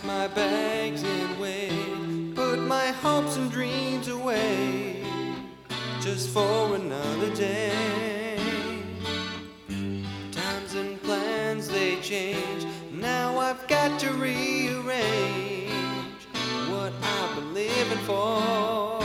my bags and wait, put my hopes and dreams away just for another day. Times and plans, they change. Now I've got to rearrange what I've been living for.